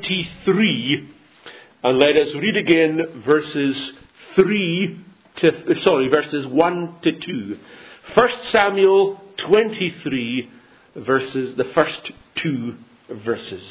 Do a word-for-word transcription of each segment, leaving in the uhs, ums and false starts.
twenty-three, and let us read again verses three to, sorry, verses one to two. First Samuel twenty-three, verses, the first two verses.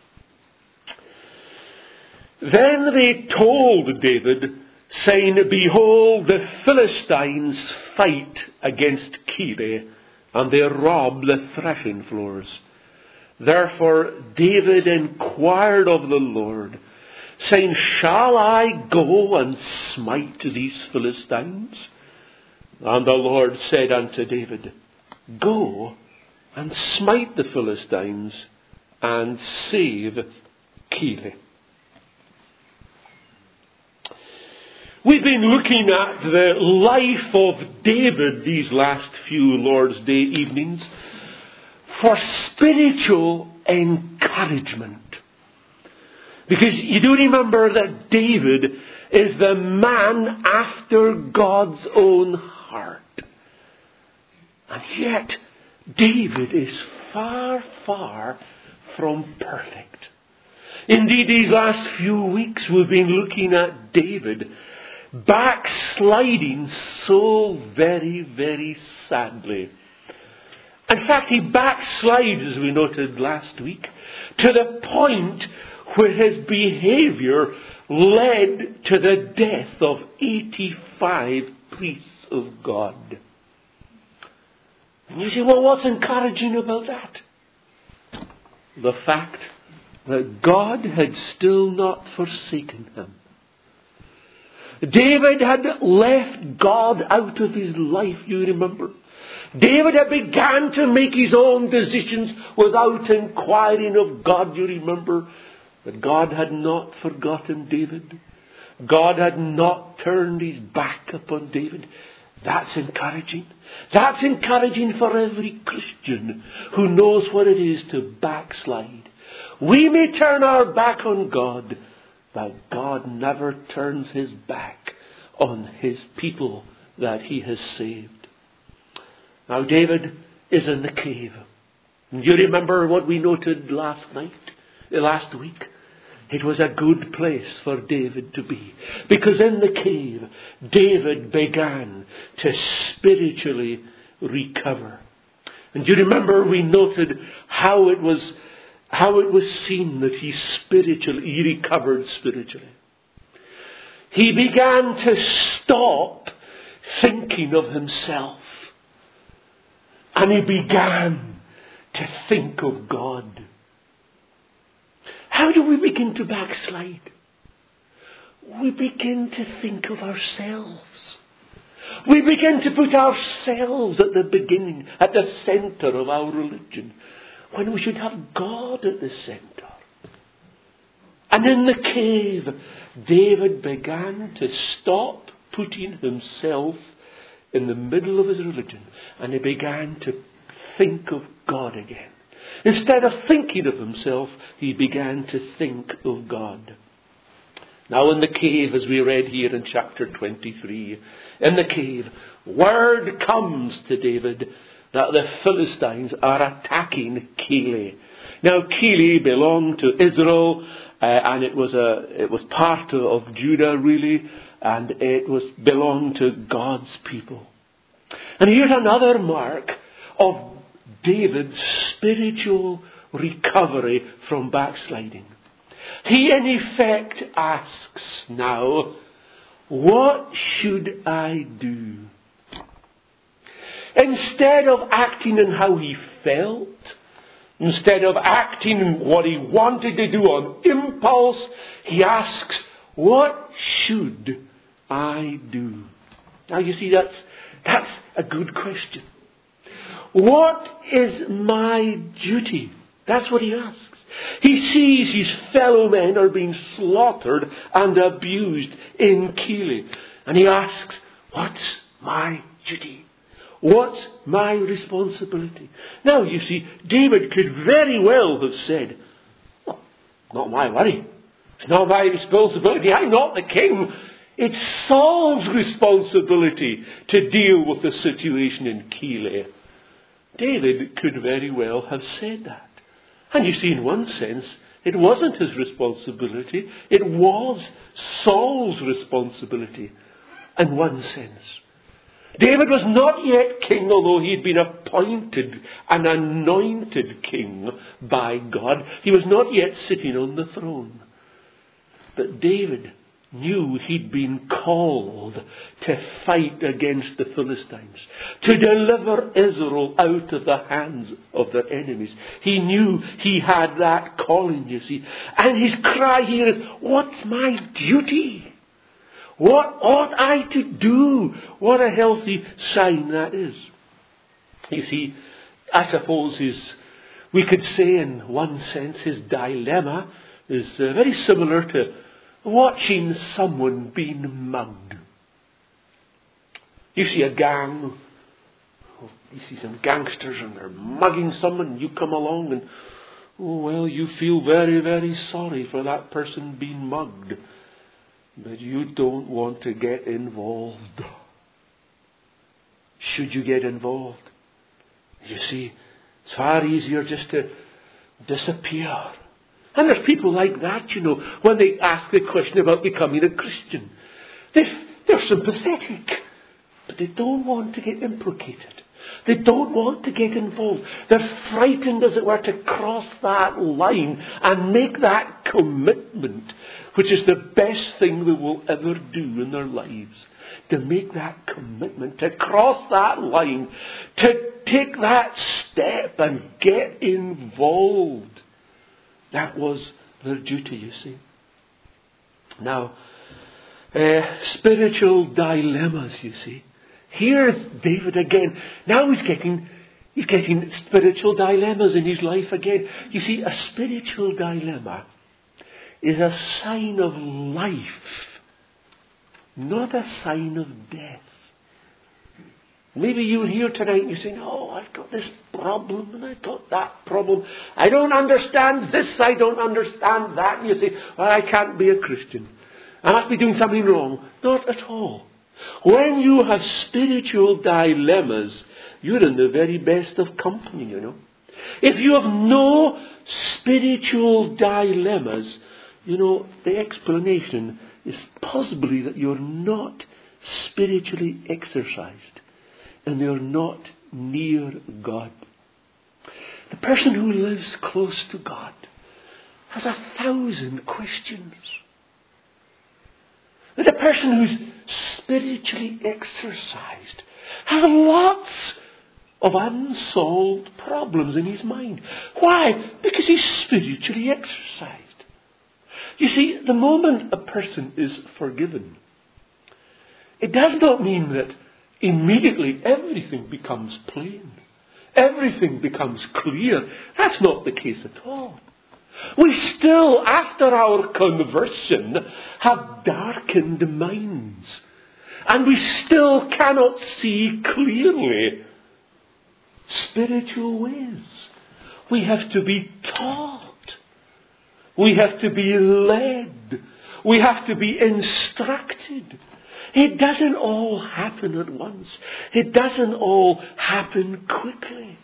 Then they told David, saying, Behold, the Philistines fight against Keilah, and they rob the threshing floors. Therefore David inquired of the Lord, saying, Shall I go and smite these Philistines? And the Lord said unto David, Go and smite the Philistines, and save Keilah. We've been looking at the life of David these last few Lord's Day evenings for spiritual encouragement. Because you do remember that David is the man after God's own heart. And yet, David is far, far from perfect. Indeed, these last few weeks we've been looking at David backsliding so very, very sadly. In fact, he backslides, as we noted last week, to the point where his behavior led to the death of eighty-five priests of God. And you say, well, what's encouraging about that? The fact that God had still not forsaken him. David had left God out of his life, you remember. David had begun to make his own decisions without inquiring of God, you remember. But God had not forgotten David. God had not turned his back upon David. That's encouraging. That's encouraging for every Christian who knows what it is to backslide. We may turn our back on God, but God never turns his back on his people that he has saved. Now David is in the cave. And you remember what we noted last night, last week? It was a good place for David to be. Because in the cave, David began to spiritually recover. And you remember we noted how it was how it was seen that he spiritually, he recovered spiritually. He began to stop thinking of himself. And he began to think of God. How do we begin to backslide? We begin to think of ourselves. We begin to put ourselves at the beginning, at the center of our religion, when we should have God at the center. And in the cave, David began to stop putting himself in the middle of his religion, and he began to think of God again. Instead of thinking of himself, he began to think of God. Now in the cave, as we read here in chapter twenty-three, in the cave, word comes to David that the Philistines are attacking Keilah. Now Keilah belonged to Israel, uh, and it was a it was part of, of Judah really, and it was belonged to God's people. And here's another mark of David's spiritual recovery from backsliding. He in effect asks now, what should I do? Instead of acting in how he felt, instead of acting in what he wanted to do on impulse, he asks, what should I do? Now you see, that's, that's a good question. What is my duty? That's what he asks. He sees his fellow men are being slaughtered and abused in Keilah. And he asks, what's my duty? What's my responsibility? Now, you see, David could very well have said, oh, not my worry. It's not my responsibility. I'm not the king. It's Saul's responsibility to deal with the situation in Keilah. David could very well have said that. And you see, in one sense, It wasn't his responsibility. It was Saul's responsibility in one sense. David was not yet king, although he had been appointed and anointed king by God. He was not yet sitting on the throne. But David knew he'd been called to fight against the Philistines, to deliver Israel out of the hands of their enemies. He knew he had that calling, you see. And his cry here is, what's my duty? What ought I to do? What a healthy sign that is. You see, I suppose his, we could say in one sense his dilemma is uh, very similar to watching someone being mugged. You see a gang, you see some gangsters and they're mugging someone, and you come along and, oh well, you feel very, very sorry for that person being mugged. But you don't want to get involved. Should you get involved? You see, it's far easier just to disappear. And there's people like that, you know, when they ask the question about becoming a Christian. They're, they're sympathetic, but they don't want to get implicated. They don't want to get involved. They're frightened, as it were, to cross that line and make that commitment, which is the best thing they will ever do in their lives. To make that commitment, to cross that line, to take that step and get involved. That was their duty, you see. Now, uh, spiritual dilemmas, you see. Here's David again. Now he's getting, he's getting spiritual dilemmas in his life again. You see, a spiritual dilemma is a sign of life, not a sign of death. Maybe you're here tonight and you're saying, oh, I've got this problem and I've got that problem. I don't understand this, I don't understand that. And you say, well, I can't be a Christian. I must be doing something wrong. Not at all. When you have spiritual dilemmas, you're in the very best of company, you know. If you have no spiritual dilemmas, you know, the explanation is possibly that you're not spiritually exercised. And they're not near God. The person who lives close to God has a thousand questions. And the person who's spiritually exercised has lots of unsolved problems in his mind. Why? Because he's spiritually exercised. You see, the moment a person is forgiven, it does not mean that immediately everything becomes plain. Everything becomes clear. That's not the case at all. We still, after our conversion, have darkened minds. And we still cannot see clearly spiritual ways. We have to be taught. We have to be led. We have to be instructed. It doesn't all happen at once. It doesn't all happen quickly.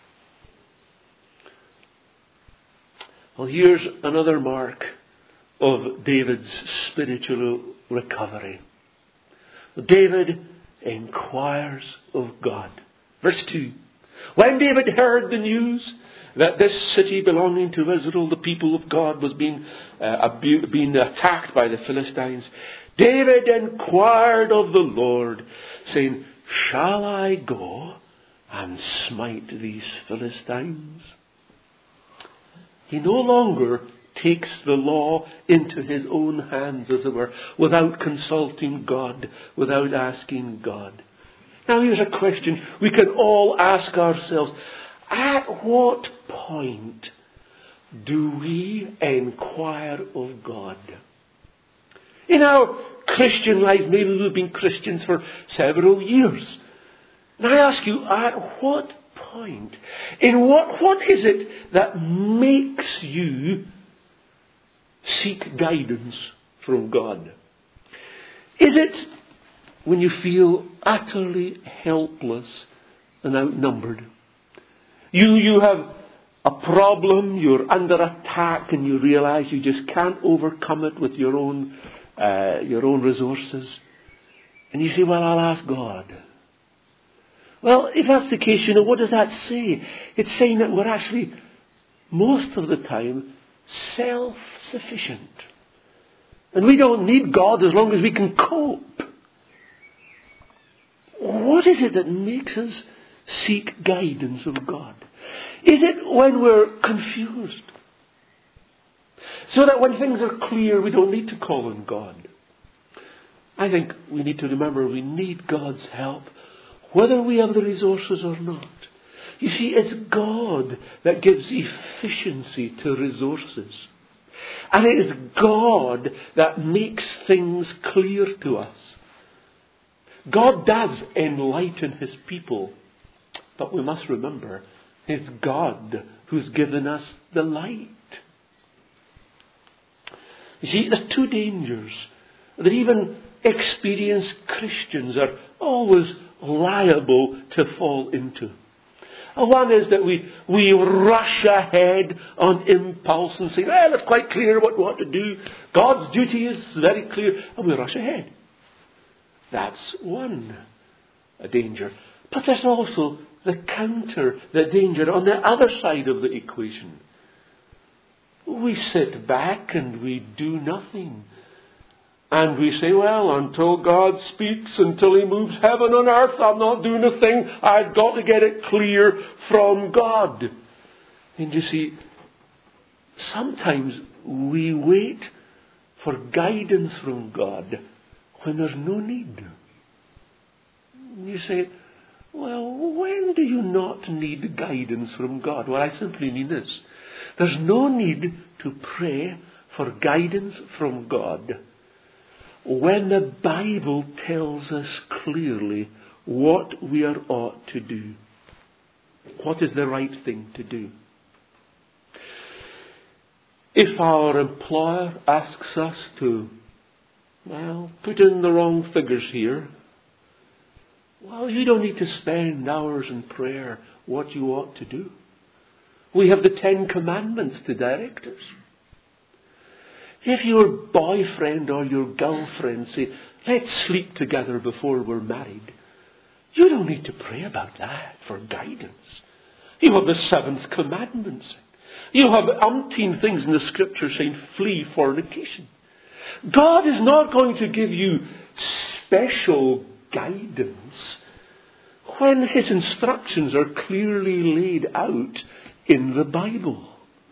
Well, here's another mark of David's spiritual recovery. David inquires of God. Verse two. When David heard the news that this city belonging to Israel, the people of God, was being, uh, abu- being attacked by the Philistines, David inquired of the Lord, saying, shall I go and smite these Philistines? He no longer takes the law into his own hands, as it were, without consulting God, without asking God. Now here's a question we can all ask ourselves. At what point do we inquire of God? In our Christian life, maybe we've been Christians for several years. And I ask you, at what point, in what, what is it that makes you seek guidance from God? Is it when you feel utterly helpless and outnumbered? You, you have a problem, you're under attack, and you realize you just can't overcome it with your own, uh, your own resources. And you say, well, I'll ask God. Well, if that's the case, you know, what does that say? It's saying that we're actually, most of the time, self-sufficient. And we don't need God as long as we can cope. What is it that makes us seek guidance of God? Is it when we're confused? So that when things are clear, we don't need to call on God. I think we need to remember we need God's help, whether we have the resources or not. You see, it's God that gives efficiency to resources. And it is God that makes things clear to us. God does enlighten His people. But we must remember, it's God who's given us the light. You see, there's two dangers that even experienced Christians are always liable to fall into. One is that we, we rush ahead on impulse and say, well, it's quite clear what we want to do. God's duty is very clear. And we rush ahead. That's one a danger. But there's also the counter, the danger on the other side of the equation. We sit back and we do nothing. And we say, well, until God speaks, until He moves heaven on earth, I'm not doing a thing. I've got to get it clear from God. And you see, sometimes we wait for guidance from God when there's no need. You say, well, when do you not need guidance from God? Well, I simply mean this. There's no need to pray for guidance from God when the Bible tells us clearly what we are ought to do. What is the right thing to do? If our employer asks us to, well, put in the wrong figures here, well, you don't need to spend hours in prayer what you ought to do. We have the Ten Commandments to direct us. If your boyfriend or your girlfriend say, let's sleep together before we're married, you don't need to pray about that for guidance. You have the seventh commandment. You have umpteen things in the Scripture saying, flee fornication. God is not going to give you special guidance when His instructions are clearly laid out in the Bible.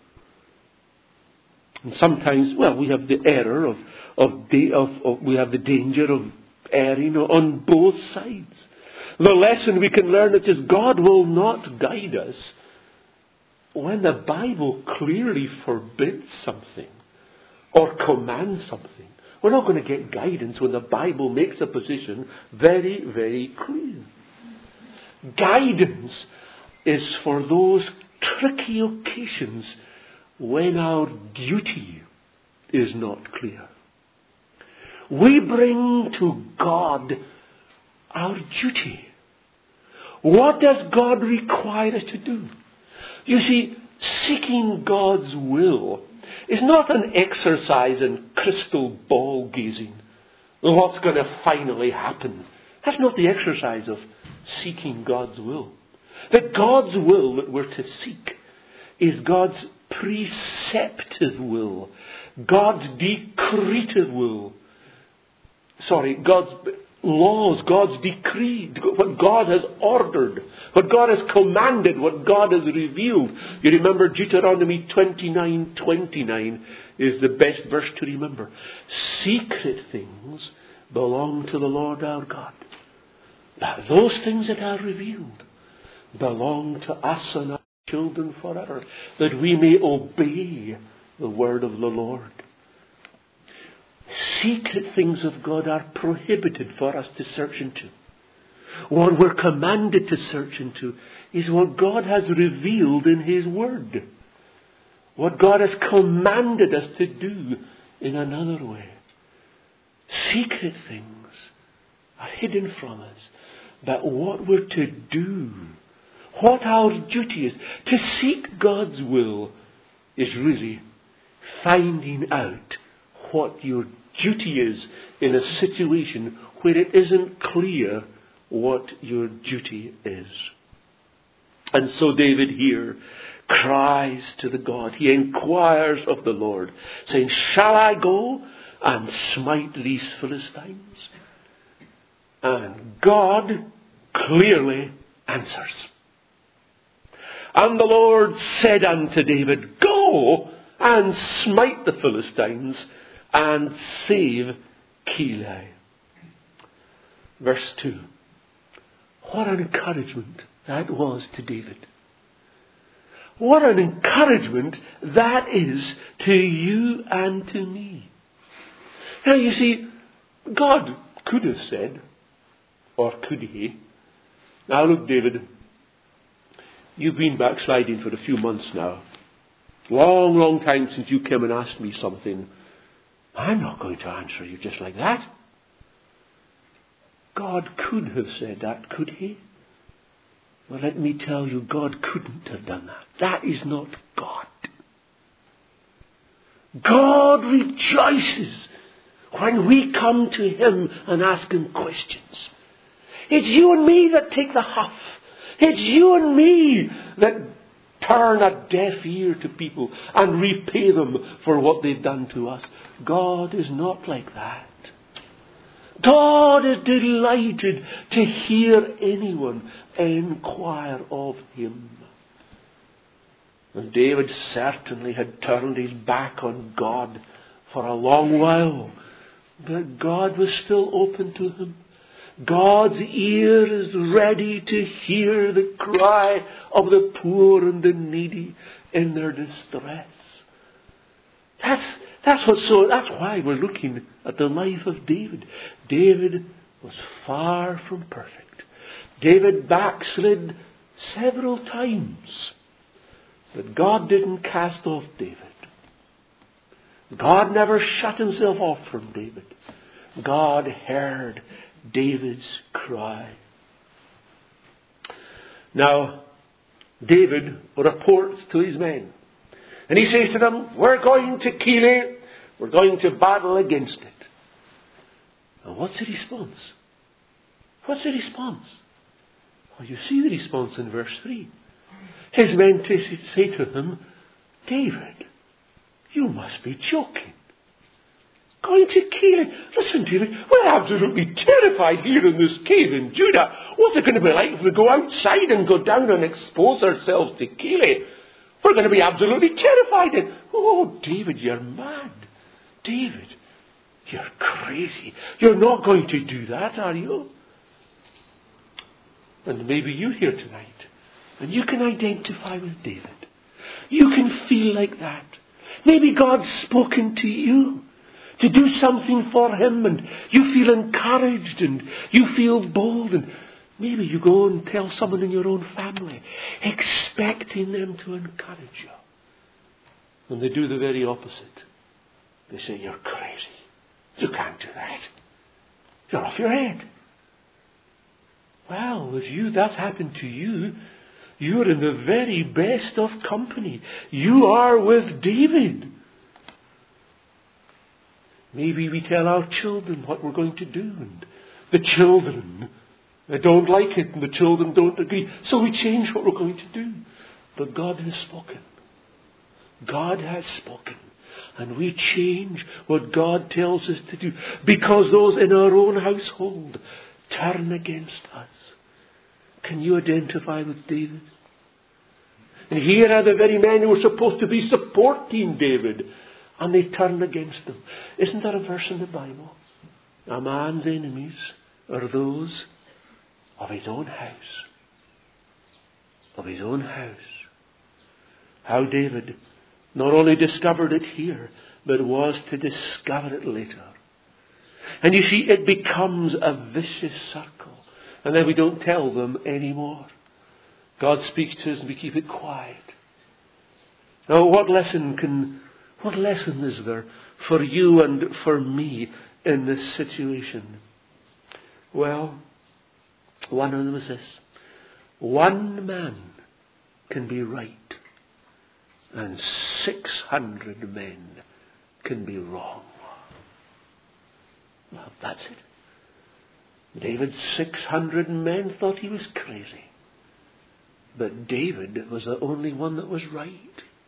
And sometimes, well, we have the error of, of, de- of, of, we have the danger of erring on both sides. The lesson we can learn is God will not guide us when the Bible clearly forbids something or commands something. We're not going to get guidance when the Bible makes a position very, very clear. Guidance is for those tricky occasions when our duty is not clear. We bring to God our duty. What does God require us to do? You see, seeking God's will is not an exercise in crystal ball gazing. What's going to finally happen? That's not the exercise of seeking God's will. That God's will that we're to seek is God's preceptive will, God's decretive will. Sorry, God's laws, God's decree, what God has ordered, what God has commanded, what God has revealed. You remember Deuteronomy twenty-nine twenty-nine is the best verse to remember. Secret things belong to the Lord our God. But those things that are revealed belong to us and our children forever, that we may obey the word of the Lord. Secret things of God are prohibited for us to search into. What we're commanded to search into is what God has revealed in His Word. What God has commanded us to do in another way. Secret things are hidden from us. But what we're to do, what our duty is. To seek God's will is really finding out what your duty is in a situation where it isn't clear what your duty is. And so David here cries to the God. He inquires of the Lord, saying, shall I go and smite these Philistines? And God clearly answers. And the Lord said unto David, go and smite the Philistines and save Keilah. Verse two. What an encouragement that was to David. What an encouragement that is to you and to me. Now you see, God could have said, or could he, now look, David, you've been backsliding for a few months now. Long, long time since you came and asked me something. I'm not going to answer you just like that. God could have said that, could he? Well, let me tell you, God couldn't have done that. That is not God. God rejoices when we come to him and ask him questions. It's you and me that take the huff. It's you and me that turn a deaf ear to people and repay them for what they've done to us. God is not like that. God is delighted to hear anyone inquire of him. And David certainly had turned his back on God for a long while. But God was still open to him. God's ear is ready to hear the cry of the poor and the needy in their distress. That's That's what so. That's why we're looking at the life of David. David was far from perfect. David backslid several times, but God didn't cast off David. God never shut himself off from David. God heard David's cry. Now, David reports to his men. And he says to them, we're going to Keilah. We're going to battle against it. And what's the response? What's the response? Well, you see the response in verse three. His men say to him, David, you must be joking. Going to Keilah. Listen, David, we're absolutely terrified here in this cave in Judah. What's it going to be like if we go outside and go down and expose ourselves to Keilah? We're going to be absolutely terrified. And, oh, David, you're mad. David, you're crazy. You're not going to do that, are you? And maybe you're here tonight, and you can identify with David. You can feel like that. Maybe God's spoken to you to do something for him, and you feel encouraged, and you feel bold, and maybe you go and tell someone in your own family, expecting them to encourage you. And they do the very opposite. They say, you're crazy. You can't do that. You're off your head. Well, with you, that's happened to you. You're in the very best of company. You are with David. Maybe we tell our children what we're going to do, and the children, they don't like it, and the children don't agree. So we change what we're going to do. But God has spoken. God has spoken. And we change what God tells us to do. Because those in our own household turn against us. Can you identify with David? And here are the very men who were supposed to be supporting David. And they turn against him. Isn't there a verse in the Bible? A man's enemies are those of his own house. Of his own house. How David not only discovered it here, but was to discover it later. And you see, it becomes a vicious circle. And then we don't tell them anymore. God speaks to us and we keep it quiet. Now, what lesson can, what lesson is there for you and for me in this situation? Well, one of them is this. One man can be right, and six hundred men can be wrong. Well, that's it. David's six hundred men thought he was crazy. But David was the only one that was right.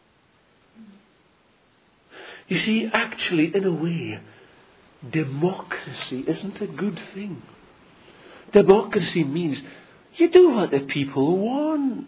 You see, actually, in a way, democracy isn't a good thing. Democracy means you do what the people want.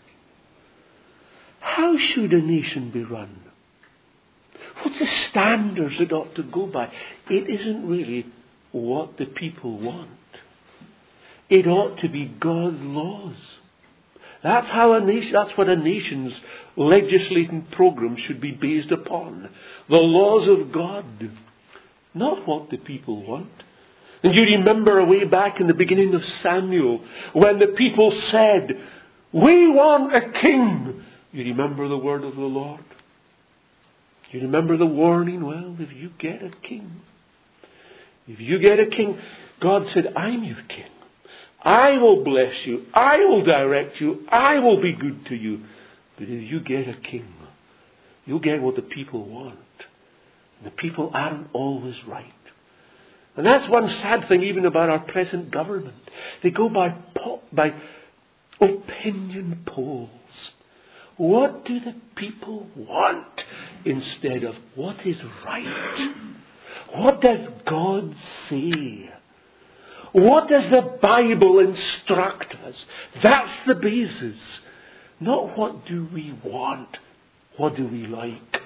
How should a nation be run? What's the standards it ought to go by? It isn't really what the people want. It ought to be God's laws. That's how a nation, that's what a nation's legislating program should be based upon. The laws of God, not what the people want. And you remember way back in the beginning of Samuel, when the people said, "We want a king." You remember the word of the Lord? You remember the warning? Well, if you get a king, if you get a king, God said, "I'm your king. I will bless you. I will direct you. I will be good to you." But if you get a king, you'll get what the people want. And the people aren't always right. And that's one sad thing even about our present government. They go by, po- by opinion polls. What do the people want instead of what is right? What does God say? What does the Bible instruct us? That's the basis. Not what do we want. What do we like?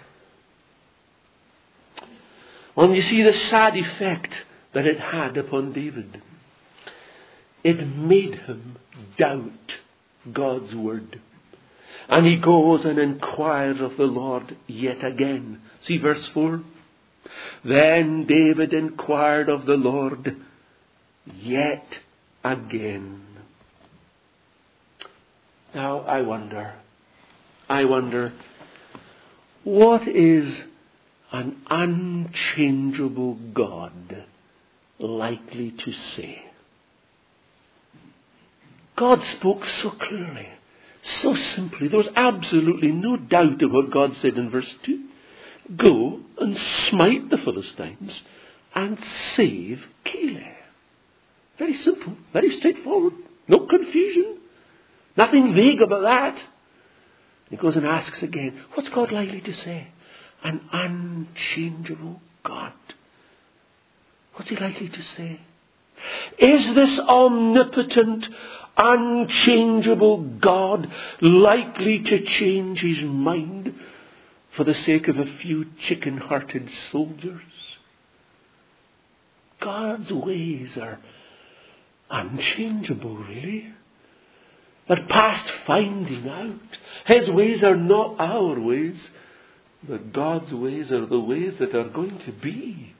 Well, you see the sad effect that it had upon David. It made him doubt God's word. And he goes and inquires of the Lord yet again. See verse four. Then David inquired of the Lord yet again. Now I wonder, I wonder, what is an unchangeable God likely to say? God spoke so clearly, so simply. There was absolutely no doubt of what God said in verse two. Go and smite the Philistines and save Keilah. Very simple, very straightforward. No confusion. Nothing vague about that. He goes and asks again, what's God likely to say? An unchangeable God. What's he likely to say? Is this omnipotent, unchangeable God likely to change his mind for the sake of a few chicken-hearted soldiers? God's ways are unchangeable, really. They're past finding out. His ways are not our ways, but God's ways are the ways that are going to be.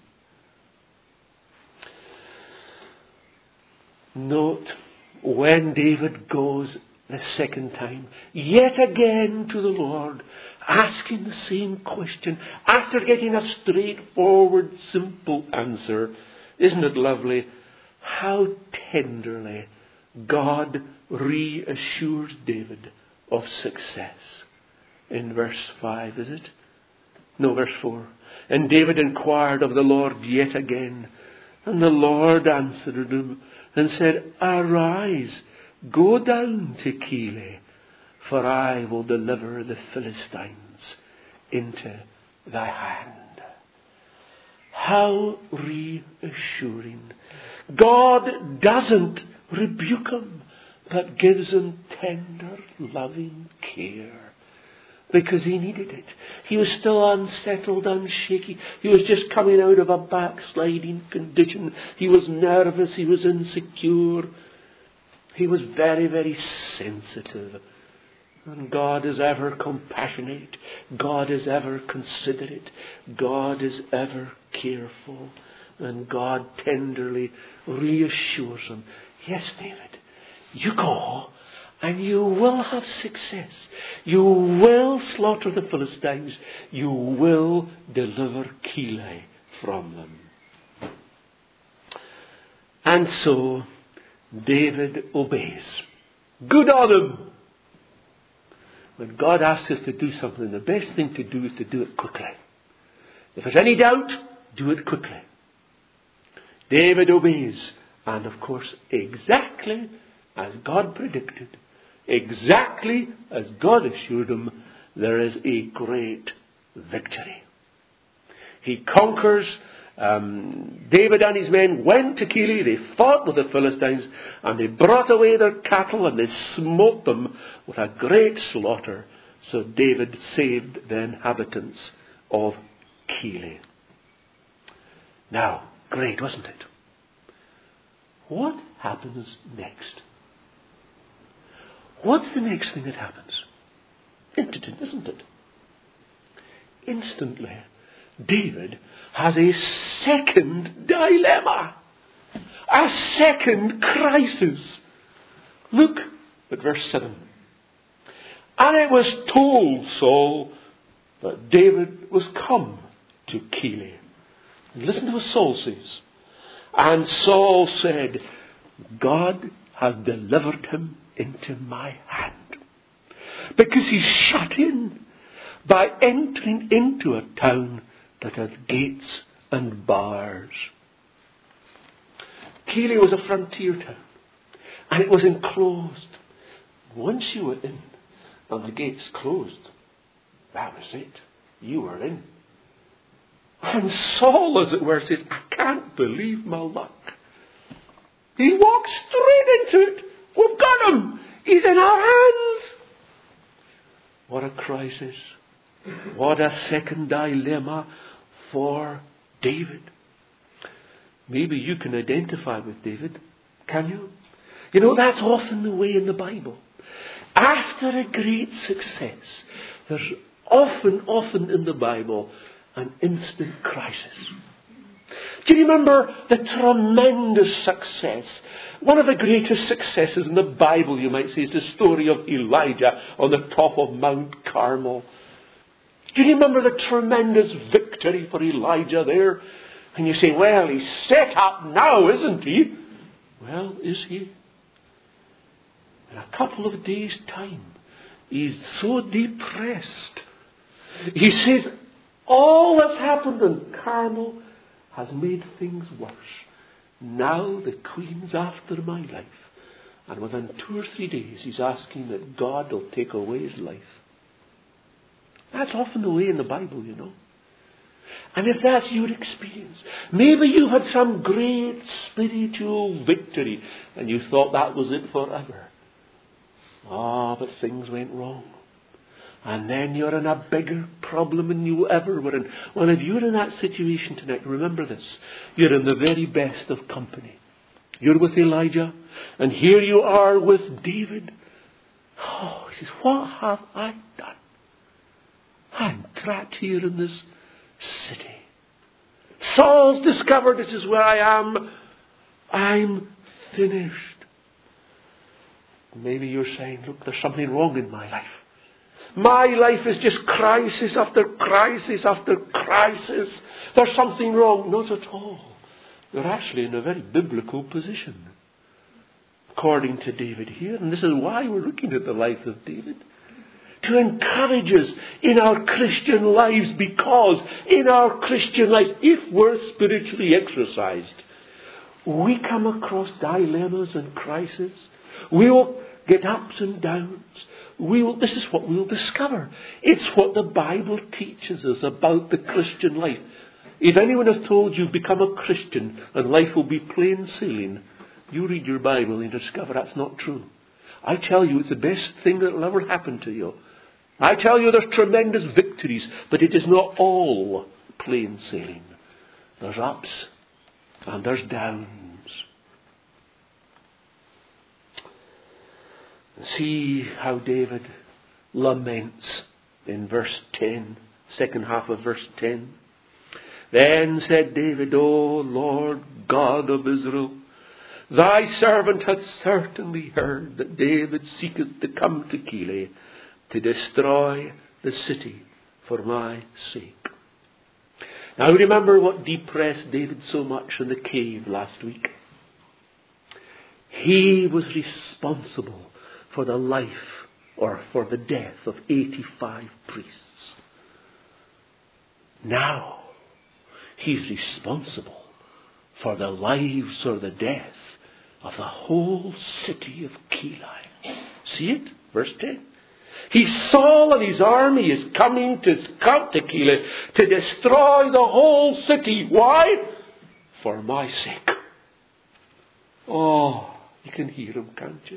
Note, when David goes the second time, yet again to the Lord, asking the same question, after getting a straightforward, simple answer, isn't it lovely how tenderly God reassures David of success? In verse five, is it? No, verse four. And David inquired of the Lord yet again, and the Lord answered him and said, Arise, go down to Keilah, for I will deliver the Philistines into thy hand. How reassuring. God doesn't rebuke him, but gives him tender, loving care. Because he needed it. He was still unsettled, unshaky. He was just coming out of a backsliding condition. He was nervous. He was insecure. He was very, very sensitive. And God is ever compassionate. God is ever considerate. God is ever careful. And God tenderly reassures him, yes, David, you go and you will have success. You will slaughter the Philistines. You will deliver Keilah from them. And so David obeys. Good on him. When God asks us to do something, the best thing to do is to do it quickly. If there's any doubt, do it quickly. David obeys. And of course, exactly as God predicted, exactly as God assured him, there is a great victory. He conquers. Um, David and his men went to Keilah. They fought with the Philistines, and they brought away their cattle, and they smote them with a great slaughter. So David saved the inhabitants of Keilah. Now, great, wasn't it? What happens next? What's the next thing that happens? Interesting, isn't it? Instantly, David has a second dilemma. A second crisis. Look at verse seven. And it was told Saul that David was come to Keilah. And listen to what Saul says. And Saul said, God has delivered him into my hand, because he's shut in by entering into a town that had gates and bars. Keilah was a frontier town, and it was enclosed. Once you were in and the gates closed, that was it. You were in. And Saul, as it were, says, I can't believe my luck. He walked straight into it. We've got him. He's in our hands. What a crisis. What a second dilemma for David. Maybe you can identify with David. Can you? You know, that's often the way in the Bible. After a great success, there's often, often in the Bible an instant crisis. Do you remember the tremendous success? One of the greatest successes in the Bible, you might say, is the story of Elijah on the top of Mount Carmel. Do you remember the tremendous victory for Elijah there? And you say, well, he's set up now, isn't he? Well, is he? In a couple of days' time, he's so depressed. He says, all that's happened in Carmel has made things worse. Now the queen's after my life. And within two or three days, he's asking that God will take away his life. That's often the way in the Bible, you know. And if that's your experience, maybe you've had some great spiritual victory and you thought that was it forever. Ah, but things went wrong. And then you're in a bigger problem than you ever were in. Well, if you're in that situation tonight, remember this. You're in the very best of company. You're with Elijah, and here you are with David. Oh, he says, what have I done? I'm trapped here in this city. Saul's discovered this is where I am. I'm finished. Maybe you're saying, look, there's something wrong in my life. My life is just crisis after crisis after crisis. There's something wrong. Not at all. You're actually in a very biblical position, according to David here. And this is why we're looking at the life of David. To encourage us in our Christian lives, because in our Christian lives, if we're spiritually exercised, we come across dilemmas and crises. We will get ups and downs. We will, this is what we'll discover. It's what the Bible teaches us about the Christian life. If anyone has told you become a Christian and life will be plain sailing, you read your Bible and discover that's not true. I tell you, it's the best thing that will ever happen to you. I tell you, there's tremendous victories, but it is not all plain sailing. There's ups and there's downs. See how David laments in verse ten, second half of verse ten. Then said David, O Lord God of Israel, thy servant hath certainly heard that David seeketh to come to Keilah to destroy the city for my sake. Now remember what depressed David so much in the cave last week. He was responsible for the life or for the death of eighty-five priests. Now, he's responsible for the lives or the death of the whole city of Keilah. See it? Verse ten. He, Saul and his army is coming to come to Keilah to destroy the whole city. Why? For my sake. Oh, you can hear him, can't you?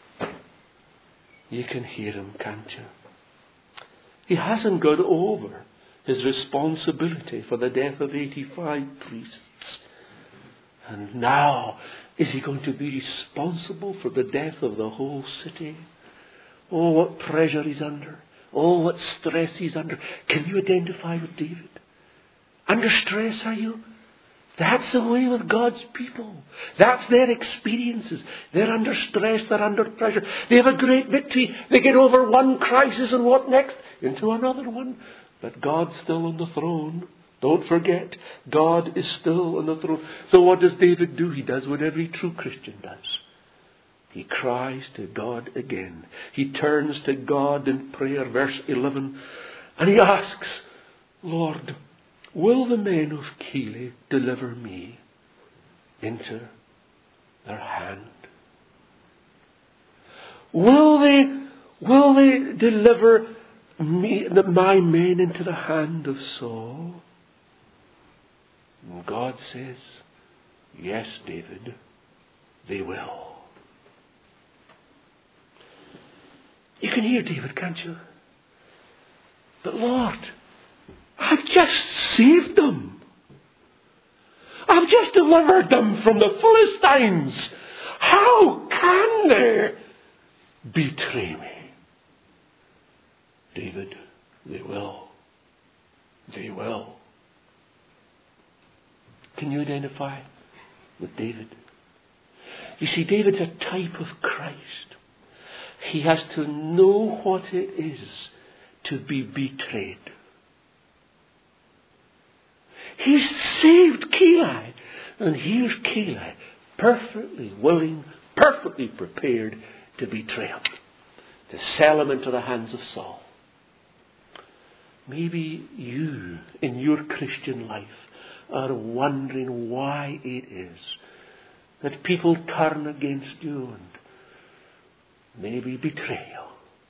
You can hear him, can't you? He hasn't got over his responsibility for the death of eighty-five priests. And now, is he going to be responsible for the death of the whole city? Oh, what pressure he's under. Oh, what stress he's under. Can you identify with David? Under stress, are you? That's the way with God's people. That's their experiences. They're under stress. They're under pressure. They have a great victory. They get over one crisis and what next? Into another one. But God's still on the throne. Don't forget, God is still on the throne. So what does David do? He does what every true Christian does. He cries to God again. He turns to God in prayer, verse eleven, and he asks, Lord, will the men of Keilah deliver me into their hand? Will they, will they deliver me, my men into the hand of Saul? And God says, yes, David, they will. You can hear David, can't you? But Lord, I've just saved them. I've just delivered them from the Philistines. How can they betray me? David, they will. They will. Can you identify with David? You see, David's a type of Christ. He has to know what it is to be betrayed. He's saved Keilah. And here's Keilah, perfectly willing, perfectly prepared to betray him, to sell him into the hands of Saul. Maybe you, in your Christian life, are wondering why it is that people turn against you and maybe betray you.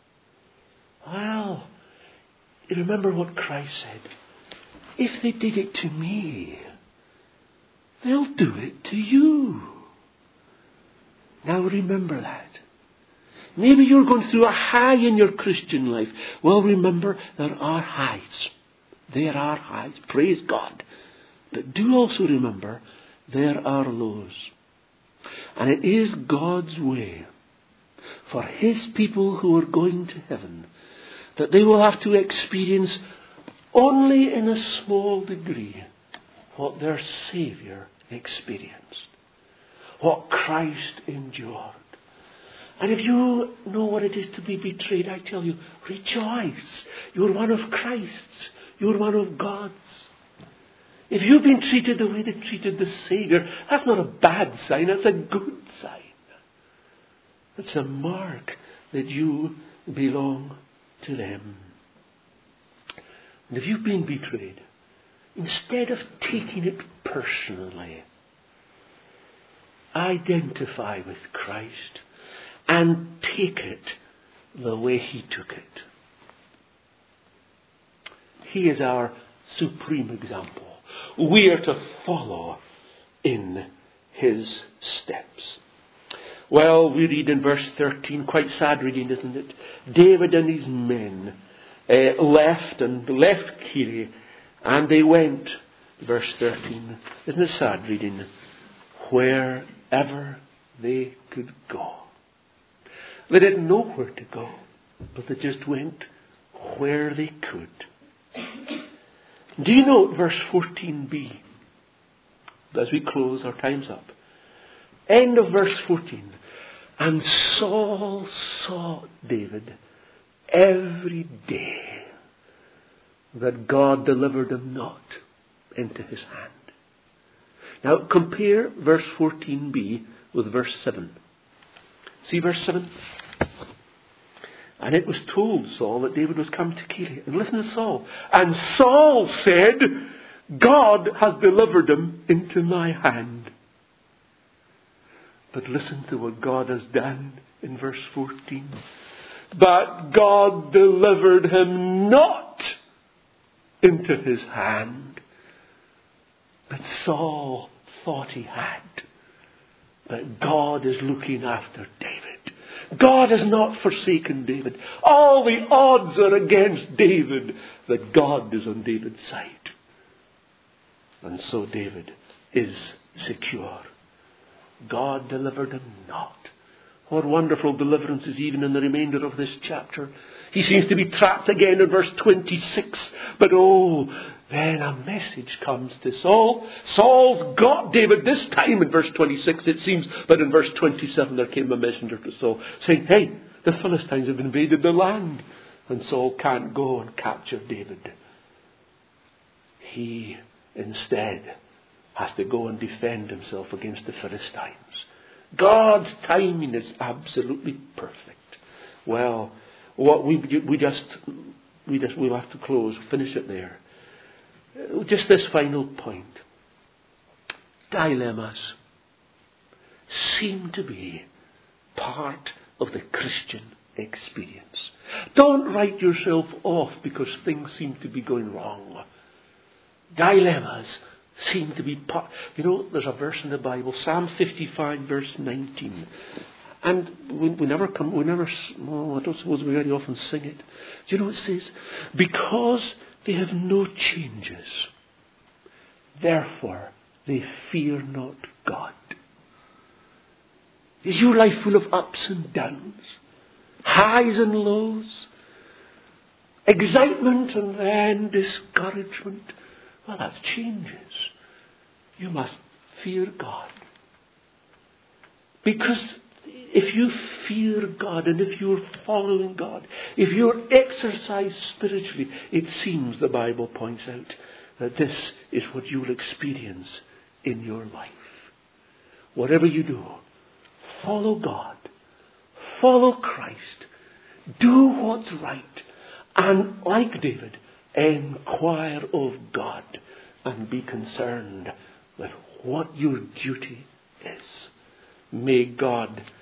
Well, you remember what Christ said. If they did it to me, they'll do it to you. Now remember that. Maybe you're going through a high in your Christian life. Well, remember, there are highs. There are highs. Praise God. But do also remember, there are lows. And it is God's way for His people who are going to heaven that they will have to experience only in a small degree what their Saviour experienced, what Christ endured. And if you know what it is to be betrayed, I tell you, rejoice. You're one of Christ's. You're one of God's. If you've been treated the way they treated the Saviour, that's not a bad sign, that's a good sign. It's a mark that you belong to them. And if you've been betrayed, instead of taking it personally, identify with Christ and take it the way He took it. He is our supreme example. We are to follow in His steps. Well, we read in verse thirteen, quite sad reading, isn't it? David and his men uh, left and left Keilah, and they went, verse thirteen, isn't it sad reading? Wherever they could go. They didn't know where to go, but they just went where they could. Do you note verse fourteen b? As we close, our time's up. End of verse fourteen. And Saul sought David every day, that God delivered him not into his hand. Now compare verse fourteen b with verse seven. See verse seven? And it was told Saul that David was come to kill him. And listen to Saul. And Saul said, God has delivered him into my hand. But listen to what God has done in verse fourteen. But God delivered him not into his hand. But Saul thought he had. But God is looking after David. God has not forsaken David. All the odds are against David, that God is on David's side. And so David is secure. God delivered him not. What wonderful deliverances even in the remainder of this chapter. He seems to be trapped again in verse twenty-six. But oh, then a message comes to Saul. Saul's got David this time in verse twenty-six it seems. But in verse twenty-seven there came a messenger to Saul saying, hey, the Philistines have invaded the land. And Saul can't go and capture David. He instead has to go and defend himself against the Philistines. God's timing is absolutely perfect. Well, what we we just we just we'll have to close, finish it there. Just this final point. Dilemmas seem to be part of the Christian experience. Don't write yourself off because things seem to be going wrong. Dilemmas seem to be part. You know, there's a verse in the Bible, Psalm fifty-five, verse nineteen, and we, we never come. We never. Oh, I don't suppose we very often sing it. Do you know what it says? Because they have no changes, therefore they fear not God. Is your life full of ups and downs, highs and lows, excitement and then discouragement? Well, that's changes. You must fear God. Because if you fear God and if you're following God, if you're exercised spiritually, it seems, the Bible points out, that this is what you'll experience in your life. Whatever you do, follow God. Follow Christ. Do what's right. And like David, inquire of God and be concerned with what your duty is. May God